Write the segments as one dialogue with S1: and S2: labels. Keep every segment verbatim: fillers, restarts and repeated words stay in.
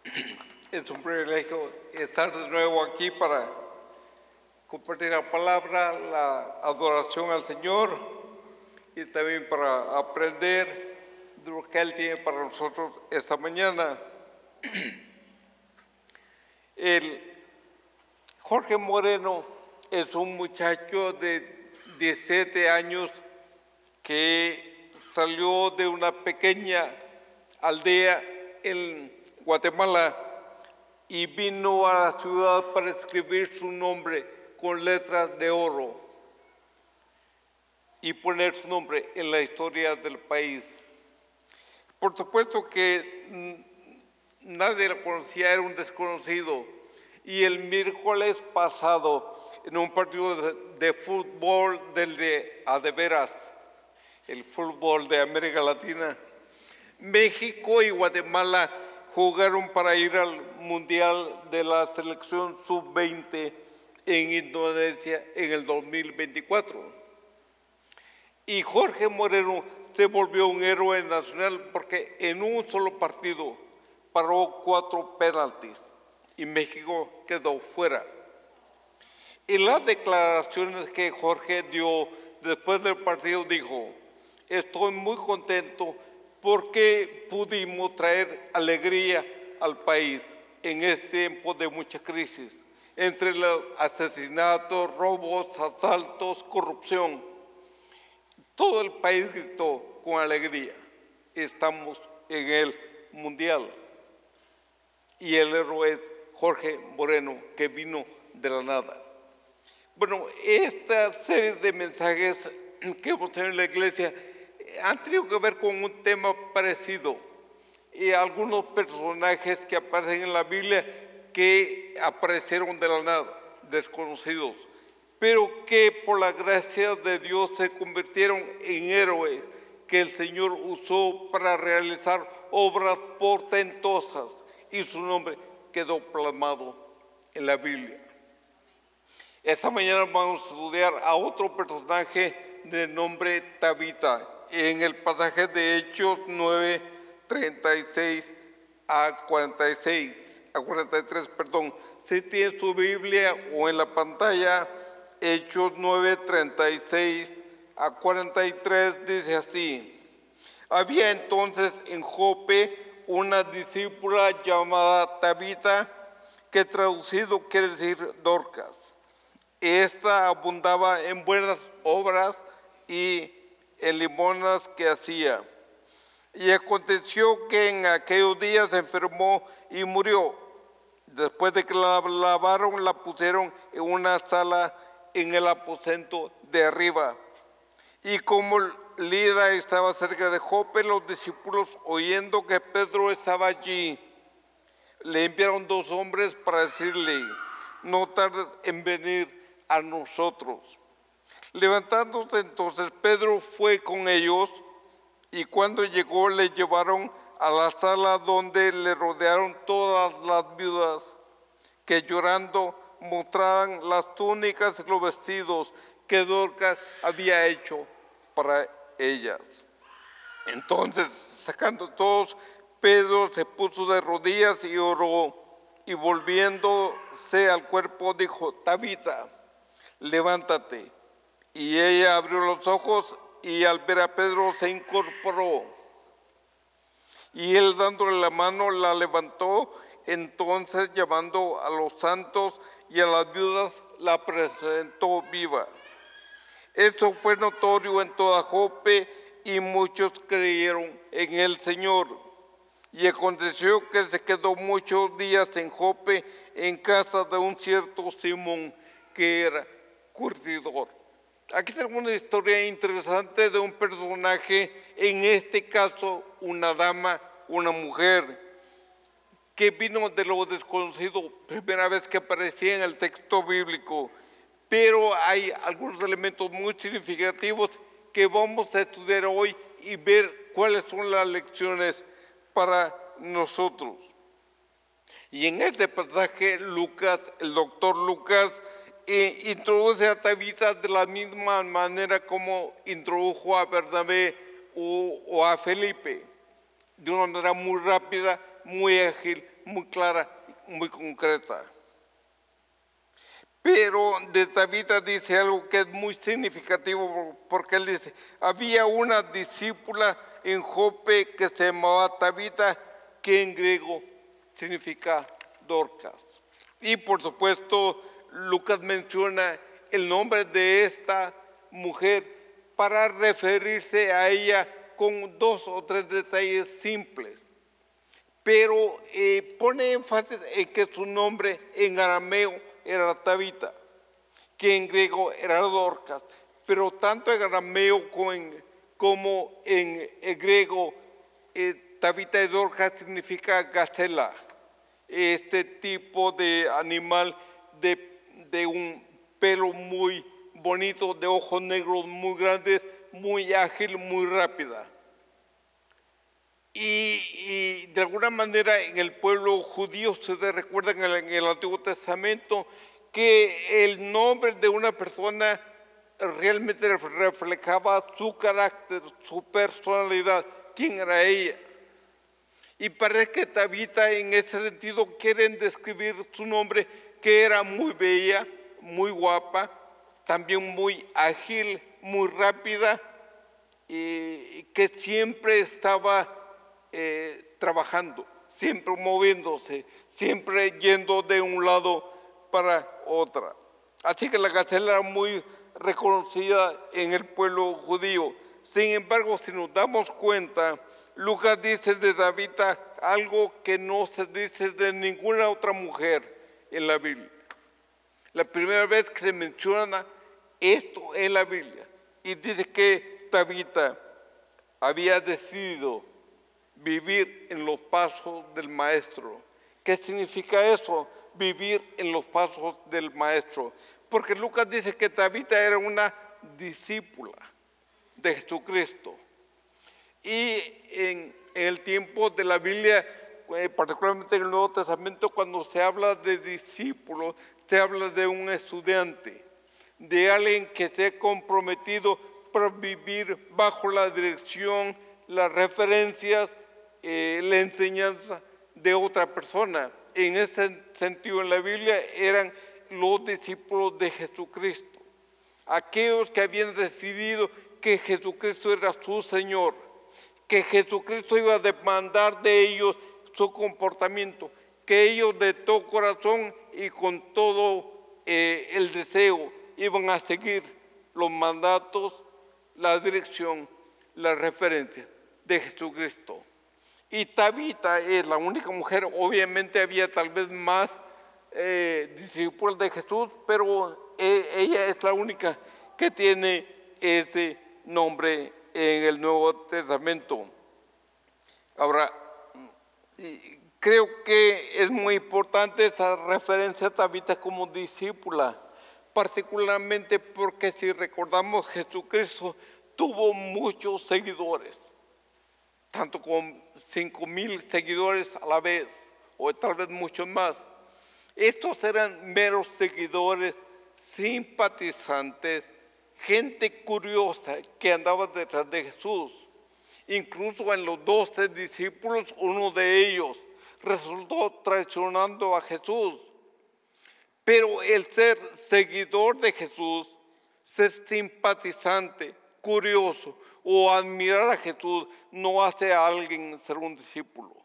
S1: Es un privilegio estar de nuevo aquí para compartir la palabra, la adoración al Señor y también para aprender de lo que Él tiene para nosotros esta mañana. El Jorge Moreno es un muchacho de diecisiete años que salió de una pequeña aldea en Guatemala y vino a la ciudad para escribir su nombre con letras de oro y poner su nombre en la historia del país. Por supuesto que nadie lo conocía, era un desconocido. Y el miércoles pasado, en un partido de, de fútbol del de a de veras, el fútbol de América Latina, México y Guatemala jugaron para ir al Mundial de la selección sub veinte en Indonesia en el dos mil veinticuatro. Y Jorge Moreno se volvió un héroe nacional porque en un solo partido paró cuatro penaltis y México quedó fuera. En las declaraciones que Jorge dio después del partido dijo: estoy muy contento porque pudimos traer alegría al país en este tiempo de mucha crisis, entre los asesinatos, robos, asaltos, corrupción. Todo el país gritó con alegría: estamos en el Mundial. Y el héroe es Jorge Moreno, que vino de la nada. Bueno, esta serie de mensajes que hemos tenido en la iglesia han tenido que ver con un tema parecido. Y algunos personajes que aparecen en la Biblia que aparecieron de la nada, desconocidos, pero que por la gracia de Dios se convirtieron en héroes que el Señor usó para realizar obras portentosas y su nombre quedó plasmado en la Biblia. Esta mañana vamos a estudiar a otro personaje de nombre Tabita en el pasaje de Hechos nueve, treinta y seis a cuarenta y seis, a cuarenta y tres, perdón. Si tiene su Biblia o en la pantalla, Hechos nueve, treinta y seis a cuarenta y tres dice así: había entonces en Jope una discípula llamada Tabita, que traducido quiere decir Dorcas. Esta abundaba en buenas obras y en limonas que hacía. Y aconteció que en aquellos días se enfermó y murió. Después de que la lavaron, la pusieron en una sala en el aposento de arriba. Y como Lida estaba cerca de Jope, los discípulos, oyendo que Pedro estaba allí, le enviaron dos hombres para decirle: no tardes en venir a nosotros. Levantándose entonces, Pedro fue con ellos, y cuando llegó le llevaron a la sala donde le rodearon todas las viudas, que llorando mostraban las túnicas y los vestidos que Dorcas había hecho para ellas. Entonces, sacando todos, Pedro se puso de rodillas y oró, y volviéndose al cuerpo dijo: Tabita, levántate. Y ella abrió los ojos y al ver a Pedro se incorporó. Y él, dándole la mano, la levantó. Entonces, llamando a los santos y a las viudas, la presentó viva. Esto fue notorio en toda Jope y muchos creyeron en el Señor. Y aconteció que se quedó muchos días en Jope, en casa de un cierto Simón, que era curtidor. Aquí tenemos una historia interesante de un personaje, en este caso una dama, una mujer, que vino de lo desconocido, primera vez que aparecía en el texto bíblico. Pero hay algunos elementos muy significativos que vamos a estudiar hoy y ver cuáles son las lecciones para nosotros. Y en este pasaje, Lucas, el doctor Lucas, eh, introduce a Tabita de la misma manera como introdujo a Bernabé o, o a Felipe, de una manera muy rápida, muy ágil, muy clara, muy concreta. Pero de Tabita dice algo que es muy significativo, porque él dice, había una discípula en Jope que se llamaba Tabita, que en griego significa Dorcas. Y por supuesto, Lucas menciona el nombre de esta mujer para referirse a ella con dos o tres detalles simples. Pero eh, pone énfasis en que su nombre en arameo era Tabita, que en griego era Dorcas, pero tanto en arameo como en, como en, en griego, eh, Tabita y Dorcas significa gacela, este tipo de animal de, de un pelo muy bonito, de ojos negros muy grandes, muy ágil, muy rápida. Y, y de alguna manera en el pueblo judío se recuerda en el, en el Antiguo Testamento que el nombre de una persona realmente reflejaba su carácter, su personalidad, quién era ella. Y parece que Tabita en ese sentido quieren describir su nombre, que era muy bella, muy guapa, también muy ágil, muy rápida, y que siempre estaba Eh, trabajando, siempre moviéndose, siempre yendo de un lado para otra. Así que la gacela era muy reconocida en el pueblo judío. Sin embargo, si nos damos cuenta, Lucas dice de Tabita algo que no se dice de ninguna otra mujer en la Biblia. La primera vez que se menciona esto en la Biblia, y dice que Tabita había decidido vivir en los pasos del maestro. ¿Qué significa eso? Vivir en los pasos del maestro. Porque Lucas dice que Tabita era una discípula de Jesucristo. Y en, en el tiempo de la Biblia, eh, particularmente en el Nuevo Testamento, cuando se habla de discípulos, se habla de un estudiante, de alguien que se ha comprometido para vivir bajo la dirección, las referencias, Eh, la enseñanza de otra persona. En ese sentido, en la Biblia eran los discípulos de Jesucristo, aquellos que habían decidido que Jesucristo era su Señor, que Jesucristo iba a demandar de ellos su comportamiento, que ellos de todo corazón y con todo eh, el deseo iban a seguir los mandatos, la dirección, la referencia de Jesucristo. Y Tabita es la única mujer, obviamente había tal vez más eh, discípulos de Jesús, pero eh, ella es la única que tiene ese nombre en el Nuevo Testamento. Ahora, creo que es muy importante esa referencia a Tabita como discípula, particularmente porque si recordamos, Jesucristo tuvo muchos seguidores, tanto con cinco mil seguidores a la vez, o tal vez muchos más. Estos eran meros seguidores, simpatizantes, gente curiosa que andaba detrás de Jesús. Incluso en los doce discípulos, uno de ellos resultó traicionando a Jesús. Pero el ser seguidor de Jesús, ser simpatizante, curioso o admirar a Jesús no hace a alguien ser un discípulo.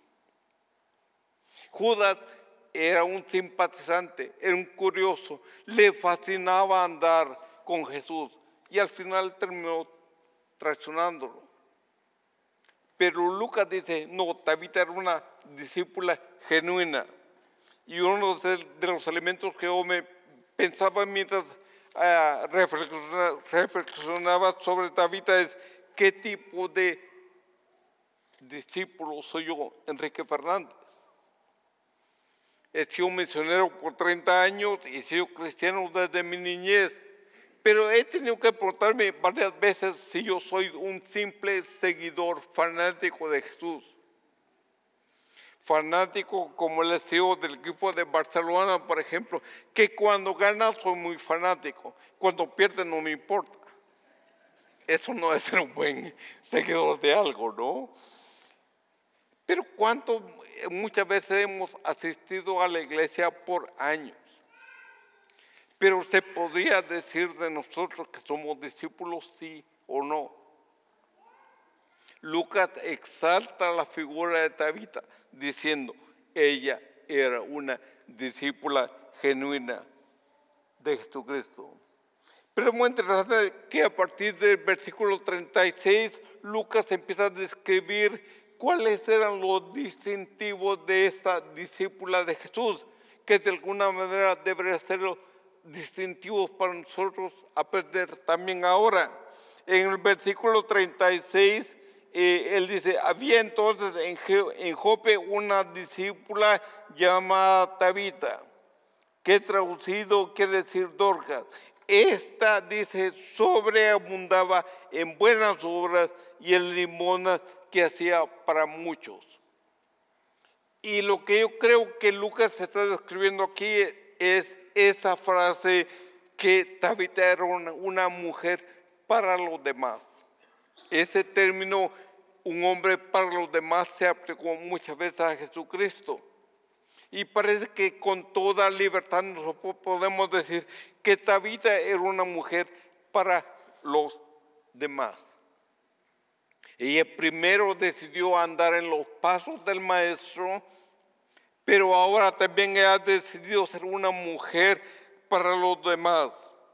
S1: Judas era un simpatizante, era un curioso, le fascinaba andar con Jesús y al final terminó traicionándolo. Pero Lucas dice, no, Tabita era una discípula genuina. Y uno de, de los elementos que yo me pensaba mientras uh, reflexionaba, reflexionaba sobre Tabita es qué tipo de discípulo soy yo, Enrique Fernández. He sido misionero por treinta años y he sido cristiano desde mi niñez, pero he tenido que preguntarme varias veces si yo soy un simple seguidor fanático de Jesús. Fanático como el C E O del equipo de Barcelona, por ejemplo, que cuando gana soy muy fanático, cuando pierde no me importa. Eso no es ser un buen seguidor de algo, ¿no? Pero cuánto muchas veces hemos asistido a la iglesia por años. Pero usted podría decir de nosotros que somos discípulos, sí o no. Lucas exalta la figura de Tabita diciendo, ella era una discípula genuina de Jesucristo. Pero es muy interesante que a partir del versículo treinta y seis, Lucas empieza a describir cuáles eran los distintivos de esta discípula de Jesús, que de alguna manera deberían ser los distintivos para nosotros aprender también ahora. En el versículo treinta y seis, eh, él dice, había entonces en, en Jope una discípula llamada Tabita, que traducido quiere decir Dorcas. Esta, dice, sobreabundaba en buenas obras y en limonas que hacía para muchos. Y lo que yo creo que Lucas está describiendo aquí es, es esa frase que Tabita era una, una mujer para los demás. Ese término, un hombre para los demás, se aplicó muchas veces a Jesucristo. Y parece que con toda libertad nosotros podemos decir que Tabita era una mujer para los demás. Ella primero decidió andar en los pasos del maestro, pero ahora también ha decidido ser una mujer para los demás.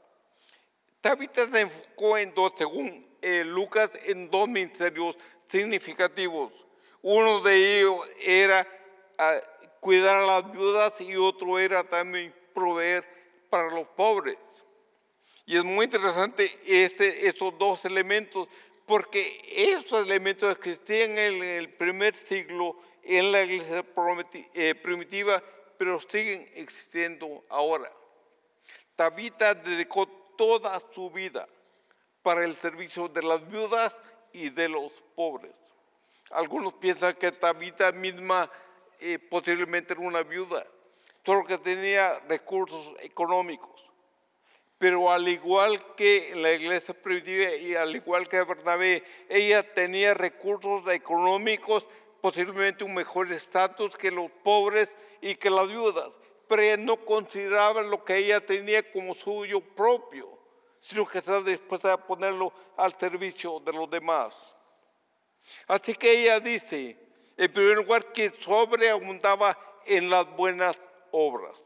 S1: Tabita se enfocó en dos, según eh, Lucas, en dos ministerios significativos. Uno de ellos era uh, cuidar a las viudas y otro era también proveer para los pobres. Y es muy interesante este, esos dos elementos, porque esos elementos existían en el primer siglo en la iglesia primitiva, pero siguen existiendo ahora. Tabita dedicó toda su vida para el servicio de las viudas y de los pobres. Algunos piensan que Tabita misma eh, posiblemente era una viuda, solo que tenía recursos económicos. Pero al igual que en la iglesia primitiva y al igual que Bernabé, ella tenía recursos económicos, posiblemente un mejor estatus que los pobres y que las viudas, pero ella no consideraba lo que ella tenía como suyo propio, sino que estaba dispuesta a ponerlo al servicio de los demás. Así que ella dice, en primer lugar, que sobreabundaba en las buenas obras.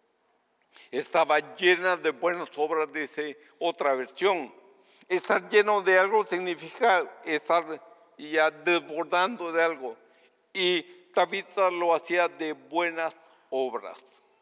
S1: Estaba llena de buenas obras, dice otra versión. Estar lleno de algo significa estar ya desbordando de algo. Y Tabita lo hacía de buenas obras.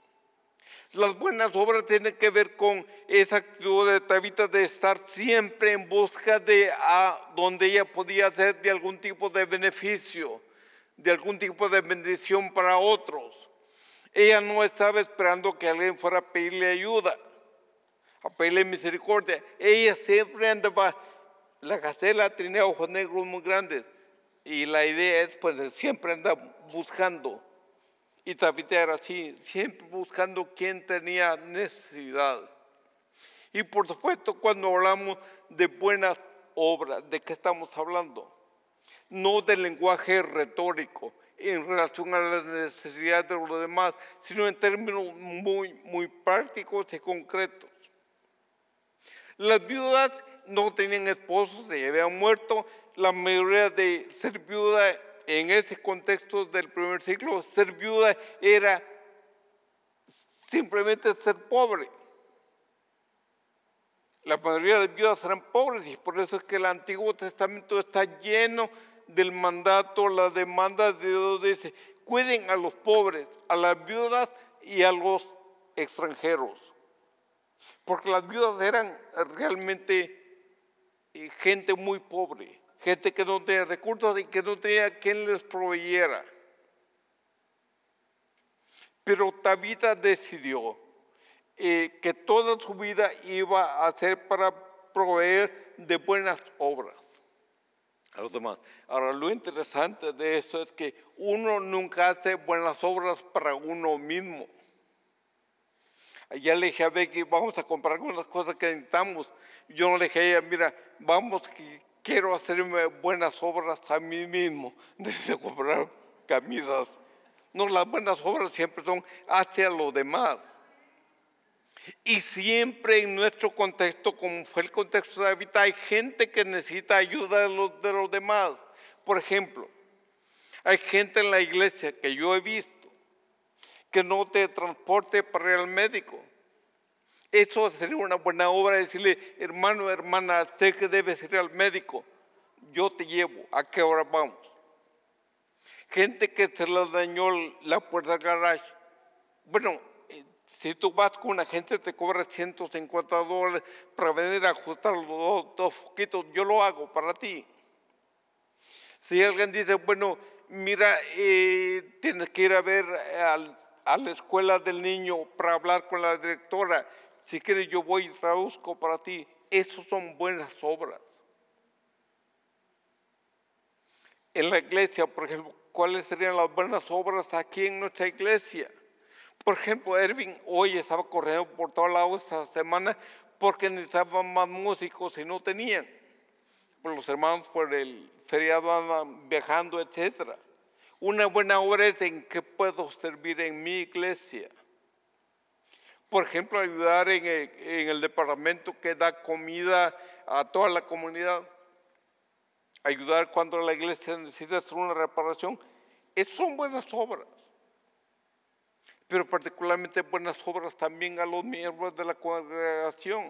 S1: Las buenas obras tienen que ver con esa actitud de Tabita de estar siempre en busca de a donde ella podía hacer de algún tipo de beneficio, de algún tipo de bendición para otros. Ella no estaba esperando que alguien fuera a pedirle ayuda, a pedirle misericordia. Ella siempre andaba, la gacela tenía ojos negros muy grandes y la idea es pues siempre andaba buscando. Y Tabita era así, siempre buscando quién tenía necesidad. Y por supuesto, cuando hablamos de buenas obras, ¿de qué estamos hablando? No del lenguaje retórico en relación a las necesidades de los demás, sino en términos muy, muy prácticos y concretos. Las viudas no tenían esposos, se habían muerto. La mayoría de ser viuda en ese contexto del primer siglo, ser viuda era simplemente ser pobre. La mayoría de viudas eran pobres y por eso es que el Antiguo Testamento está lleno del mandato, la demanda de Dios dice, cuiden a los pobres, a las viudas y a los extranjeros. Porque las viudas eran realmente gente muy pobre, gente que no tenía recursos y que no tenía quien les proveyera. Pero Tabita decidió eh, que toda su vida iba a ser para proveer de buenas obras a los demás. Ahora, lo interesante de eso es que uno nunca hace buenas obras para uno mismo. Ya le dije a Becky, vamos a comprar algunas cosas que necesitamos. Yo no le dije a ella, mira, vamos, que quiero hacerme buenas obras a mí mismo. Necesito comprar camisas. No, las buenas obras siempre son hacia los demás. Y siempre en nuestro contexto, como fue el contexto de David, hay gente que necesita ayuda de los, de los demás. Por ejemplo, hay gente en la iglesia que yo he visto que no te transporte para ir al médico. Eso sería una buena obra, decirle, hermano, hermana, sé que debes ir al médico, yo te llevo, ¿a qué hora vamos? Gente que se le dañó la puerta del garage. Bueno, si tú vas con una gente te cobra ciento cincuenta dólares para venir a ajustar los dos, dos foquitos, yo lo hago para ti. Si alguien dice, bueno, mira, eh, tienes que ir a ver al, a la escuela del niño para hablar con la directora, si quieres yo voy y traduzco para ti. Esas son buenas obras. En la iglesia, por ejemplo, ¿cuáles serían las buenas obras aquí en nuestra iglesia? Por ejemplo, Erwin hoy estaba corriendo por todos lados esta semana porque necesitaban más músicos y no tenían. Pues los hermanos por el feriado andan viajando, etcétera. Una buena obra es en qué puedo servir en mi iglesia. Por ejemplo, ayudar en el, en el departamento que da comida a toda la comunidad. Ayudar cuando la iglesia necesita hacer una reparación. Esas son buenas obras. Pero particularmente buenas obras también a los miembros de la congregación.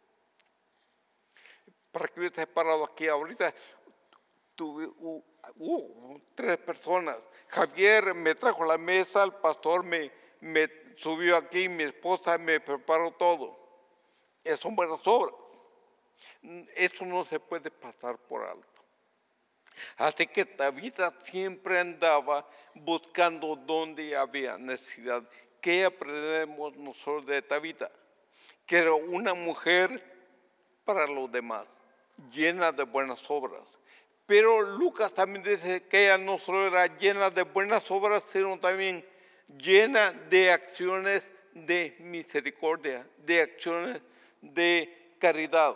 S1: Para que yo esté parado aquí ahorita, tuve uh, uh, tres personas. Javier me trajo la mesa, el pastor me, me subió aquí, mi esposa me preparó todo. Esas son buenas obras. Eso no se puede pasar por alto. Así que David siempre andaba buscando dónde había necesidad. ¿Qué aprendemos nosotros de David? Que era una mujer para los demás, llena de buenas obras. Pero Lucas también dice que ella no solo era llena de buenas obras, sino también llena de acciones de misericordia, de acciones de caridad.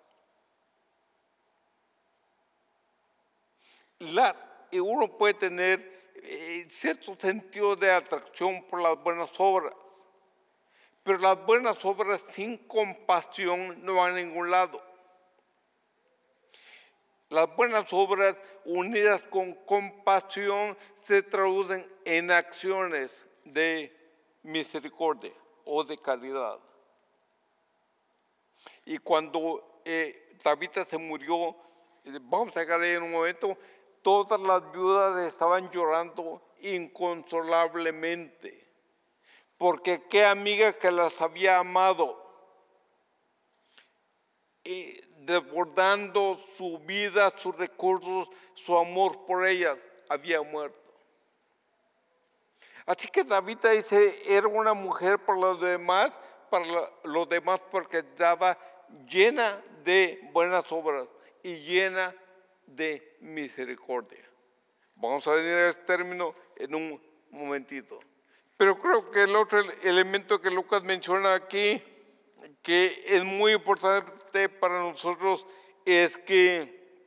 S1: La, uno puede tener eh, cierto sentido de atracción por las buenas obras, pero las buenas obras sin compasión no van a ningún lado. Las buenas obras unidas con compasión se traducen en acciones de misericordia o de caridad. Y cuando eh, Tabita se murió, vamos a llegar ahí en un momento, todas las viudas estaban llorando inconsolablemente, porque qué amiga que las había amado, y desbordando su vida, sus recursos, su amor por ellas, había muerto. Así que David dice, era una mujer para los demás, para los demás porque estaba llena de buenas obras y llena de misericordia. Vamos a venir a este término en un momentito. Pero creo que el otro elemento que Lucas menciona aquí, que es muy importante para nosotros, es que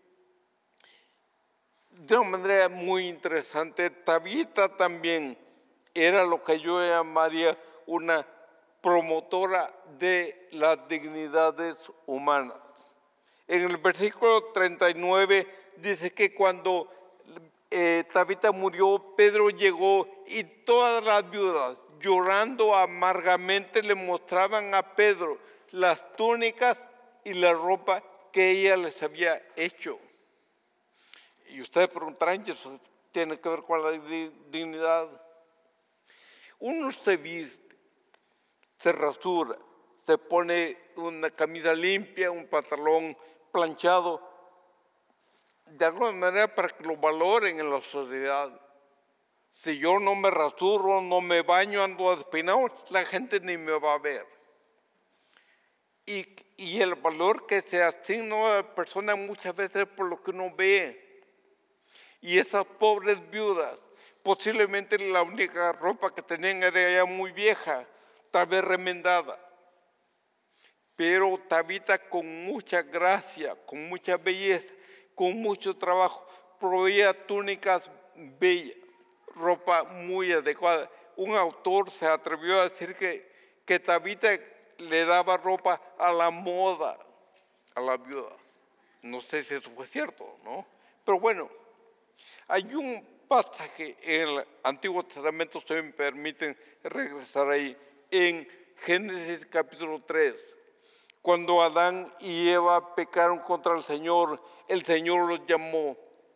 S1: de una manera muy interesante, Tabita también era lo que yo llamaría una promotora de las dignidades humanas. En el versículo treinta y nueve dice que cuando eh, Tabita murió, Pedro llegó y todas las viudas, llorando amargamente, le mostraban a Pedro las túnicas y la ropa que ella les había hecho. Y ustedes preguntarán, ¿eso tiene que ver con la dignidad? Uno se viste, se rasura, se pone una camisa limpia, un pantalón planchado, de alguna manera para que lo valoren en la sociedad. Si yo no me rasuro, no me baño, ando despeinado, la gente ni me va a ver. Y, y el valor que se asigna a la persona muchas veces es por lo que uno ve. Y esas pobres viudas, posiblemente la única ropa que tenían era ya muy vieja, tal vez remendada. Pero Tabita con mucha gracia, con mucha belleza, con mucho trabajo, proveía túnicas bellas. ropa muy adecuada. Un autor se atrevió a decir que, que Tabita le daba ropa a la moda a las viudas. No sé si eso fue cierto, ¿no? Pero bueno, hay un pasaje en el Antiguo Testamento, si me permiten regresar ahí, en Génesis capítulo tres, cuando Adán y Eva pecaron contra el Señor, el Señor los llamó.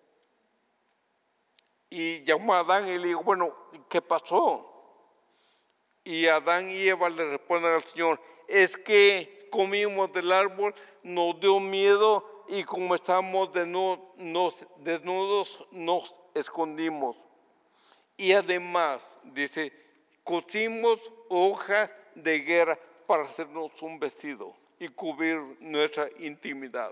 S1: Y llamó a Adán y le dijo, bueno, ¿qué pasó? Y Adán y Eva le responden al Señor, es que comimos del árbol, nos dio miedo y como estábamos desnudos nos, desnudos, nos escondimos. Y además, dice, cosimos hojas de higuera para hacernos un vestido y cubrir nuestra intimidad.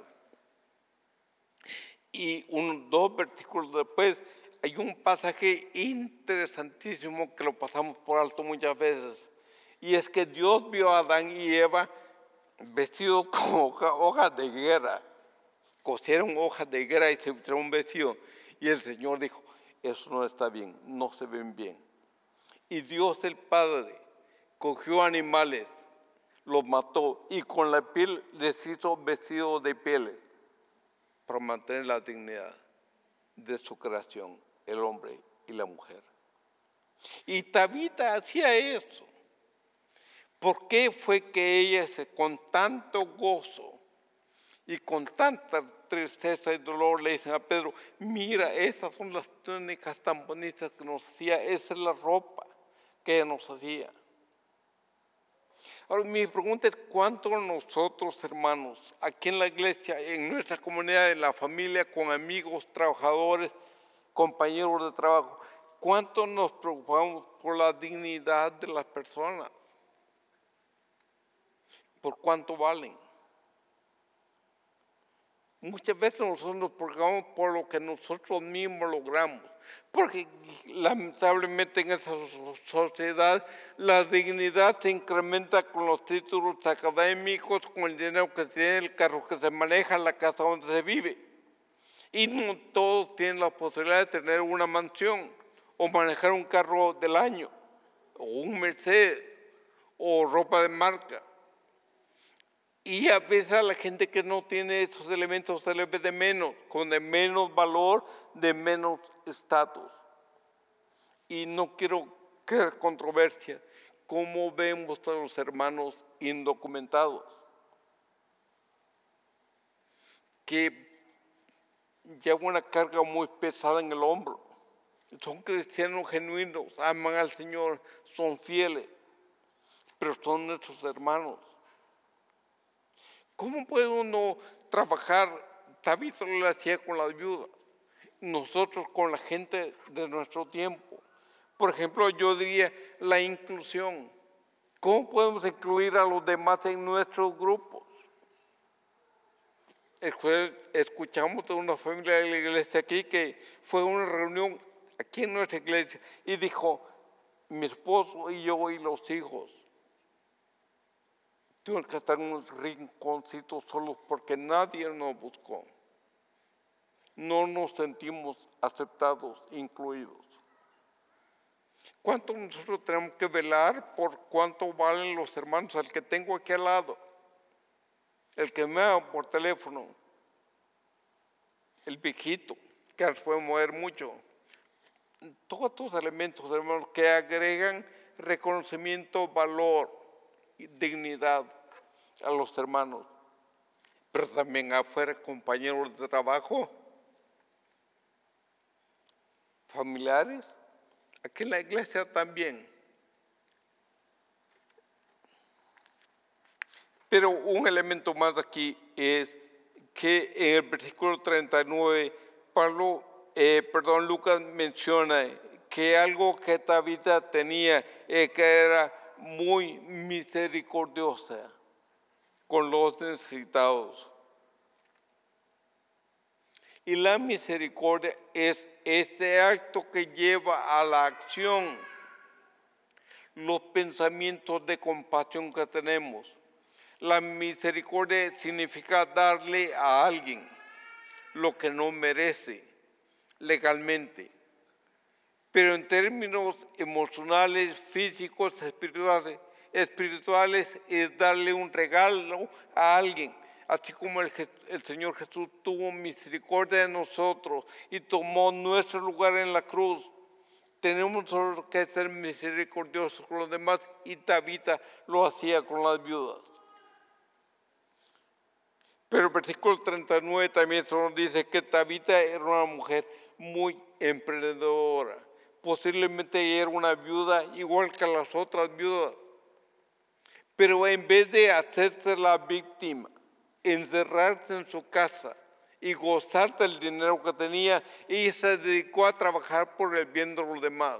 S1: Y un, dos versículos después, hay un pasaje interesantísimo que lo pasamos por alto muchas veces. Y es que Dios vio a Adán y Eva vestidos con hoja, hojas de higuera. Cosieron hojas de higuera y se hicieron un vestido. Y el Señor dijo, eso no está bien, no se ven bien. Y Dios el Padre cogió animales, los mató y con la piel les hizo vestidos de pieles para mantener la dignidad de su creación, el hombre y la mujer. Y Tabita hacía eso. ¿Por qué fue que ella se, con tanto gozo y con tanta tristeza y dolor le dicen a Pedro, mira, esas son las túnicas tan bonitas que nos hacía, esa es la ropa que ella nos hacía? Ahora, mi pregunta es, ¿cuánto nosotros, hermanos, aquí en la iglesia, en nuestra comunidad, en la familia, con amigos, trabajadores, compañeros de trabajo, cuánto nos preocupamos por la dignidad de las personas? ¿Por cuánto valen? Muchas veces nosotros nos preocupamos por lo que nosotros mismos logramos, porque lamentablemente en esa sociedad la dignidad se incrementa con los títulos académicos, con el dinero que se tiene, el carro que se maneja, la casa donde se vive. Y no todos tienen la posibilidad de tener una mansión o manejar un carro del año, o un Mercedes, o ropa de marca. Y a veces a la gente que no tiene esos elementos se le ve de menos, con de menos valor, de menos estatus. Y no quiero crear controversia. ¿Cómo vemos a los hermanos indocumentados? Que llevan una carga muy pesada en el hombro. Son cristianos genuinos, aman al Señor, son fieles, pero son nuestros hermanos. ¿Cómo puede uno trabajar? Tabita lo hacía con las viudas, nosotros con la gente de nuestro tiempo. Por ejemplo, yo diría la inclusión. ¿Cómo podemos incluir a los demás en nuestros grupos? Escuchamos de una familia de la iglesia aquí que fue a una reunión aquí en nuestra iglesia y dijo, mi esposo y yo y los hijos tuvimos que estar en un rinconcito solos porque nadie nos buscó. No nos sentimos aceptados, incluidos. ¿Cuánto nosotros tenemos que velar por cuánto valen los hermanos? El que tengo aquí al lado, el que me habla por teléfono, el viejito, que se puede mover mucho. Todos estos elementos, hermanos, que agregan reconocimiento, valor, dignidad a los hermanos, pero también afuera compañeros de trabajo, familiares, aquí en la iglesia también. Pero un elemento más aquí es que en el versículo treinta y nueve, Pablo, eh, perdón, Lucas menciona que algo que Tabita tenía, eh, que era muy misericordiosa con los necesitados. Y la misericordia es ese acto que lleva a la acción los pensamientos de compasión que tenemos. La misericordia significa darle a alguien lo que no merece legalmente, pero en términos emocionales, físicos, espirituales, espirituales es darle un regalo a alguien. Así como el, el Señor Jesús tuvo misericordia de nosotros y tomó nuestro lugar en la cruz, tenemos nosotros que ser misericordiosos con los demás, y Tabita lo hacía con las viudas. Pero el versículo treinta y nueve también solo dice que Tabita era una mujer muy emprendedora. Posiblemente ella era una viuda igual que las otras viudas. Pero en vez de hacerse la víctima, encerrarse en su casa y gozar del dinero que tenía, ella se dedicó a trabajar por el bien de los demás.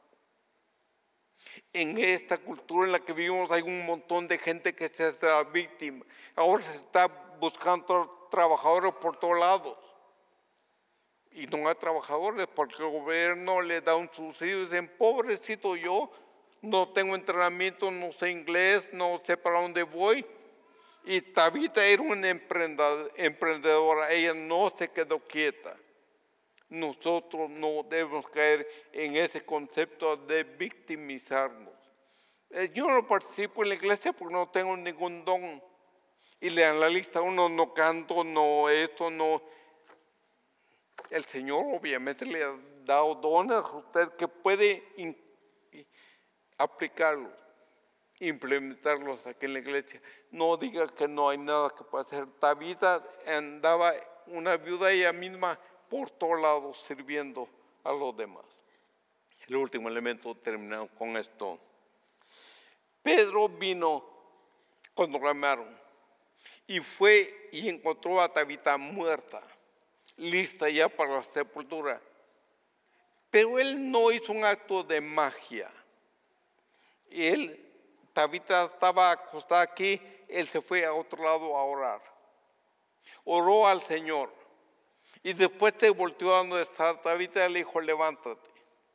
S1: En esta cultura en la que vivimos hay un montón de gente que se hace la víctima. Ahora se está buscando trabajadores por todos lados. Y no hay trabajadores porque el gobierno les da un subsidio y dicen, pobrecito yo, no tengo entrenamiento, no sé inglés, no sé para dónde voy. Y Tabita era una emprendedora, ella no se quedó quieta. Nosotros no debemos caer en ese concepto de victimizarnos. Yo no participo en la iglesia porque no tengo ningún don. Y lean la lista, uno no canto, no esto, no. El Señor obviamente le ha dado dones a usted que puede in, aplicarlos, implementarlos aquí en la iglesia. No diga que no hay nada que pueda hacer. Tabita andaba una viuda ella misma por todos lados sirviendo a los demás. El último elemento, terminado con esto. Pedro vino cuando llamaron y fue y encontró a Tabita muerta, lista ya para la sepultura. Pero él no hizo un acto de magia. Él, Tabita estaba acostada aquí, él se fue a otro lado a orar. Oró al Señor. Y después se volteó a donde estaba Tabita y le dijo, levántate.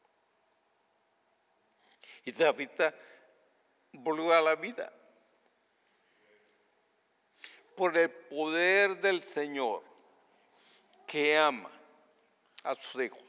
S1: Y Tabita volvió a la vida. Por el poder del Señor que ama a sus hijos.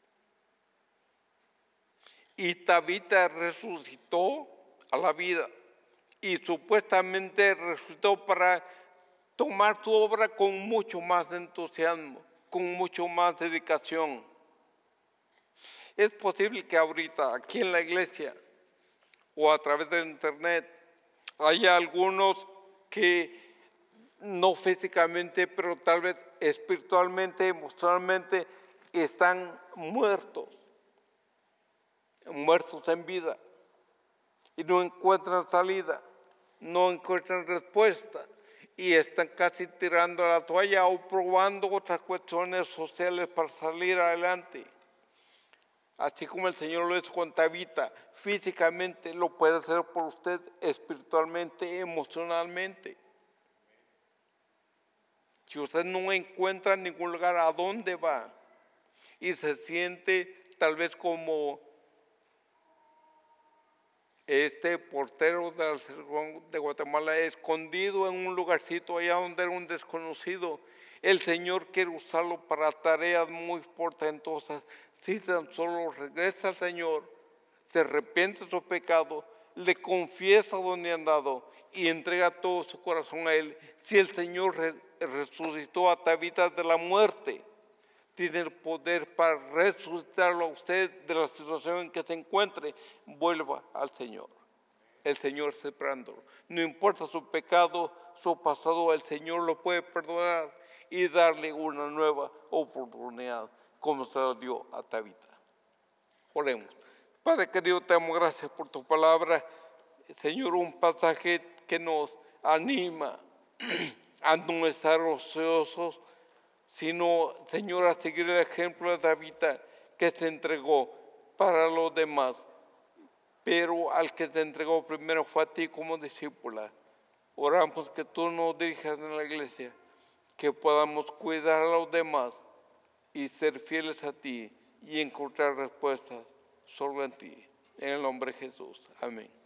S1: Y Tabita resucitó a la vida y supuestamente resucitó para tomar su obra con mucho más entusiasmo, con mucho más dedicación. Es posible que ahorita aquí en la iglesia o a través del internet haya algunos que no físicamente, pero tal vez espiritualmente, emocionalmente, están muertos, muertos en vida, y no encuentran salida, no encuentran respuesta, y están casi tirando la toalla o probando otras cuestiones sociales para salir adelante. Así como el Señor lo hizo con Tabita, físicamente lo puede hacer por usted, espiritualmente, emocionalmente. Si usted no encuentra ningún lugar a dónde va y se siente tal vez como este portero de la selección de Guatemala, escondido en un lugarcito allá donde era un desconocido, el Señor quiere usarlo para tareas muy portentosas. Si tan solo regresa al Señor, se arrepiente de su pecado, le confiesa donde ha andado y entrega todo su corazón a Él. Si el Señor resucitó a Tabita de la muerte, tiene el poder para resucitarlo a usted de la situación en que se encuentre. Vuelva al Señor. El Señor está esperándolo. No importa su pecado, su pasado, el Señor lo puede perdonar y darle una nueva oportunidad, como se lo dio a Tabita. Oremos. Padre querido, te damos gracias por tu palabra. Señor, un pasaje que nos anima a no estar ociosos, sino, Señor, a seguir el ejemplo de Tabita, que se entregó para los demás. Pero al que te entregó primero fue a ti como discípula. Oramos que tú nos dirijas en la iglesia, que podamos cuidar a los demás y ser fieles a ti y encontrar respuestas solo en ti. En el nombre de Jesús. Amén.